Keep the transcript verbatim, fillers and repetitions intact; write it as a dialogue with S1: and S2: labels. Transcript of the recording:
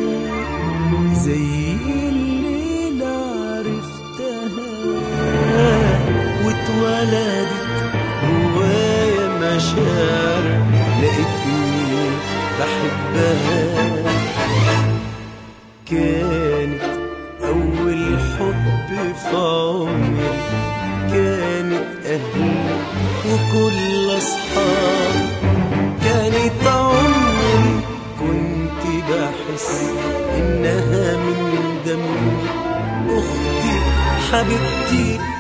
S1: زي الليلة عرفتها واتولدت جوايا مشاعر لقيتني بحبها. كانت أول حب في عمري، كانت أهلي وكل أصحابي، كانت عمري كنت بحس إنها من دمي، أختي حبيبتي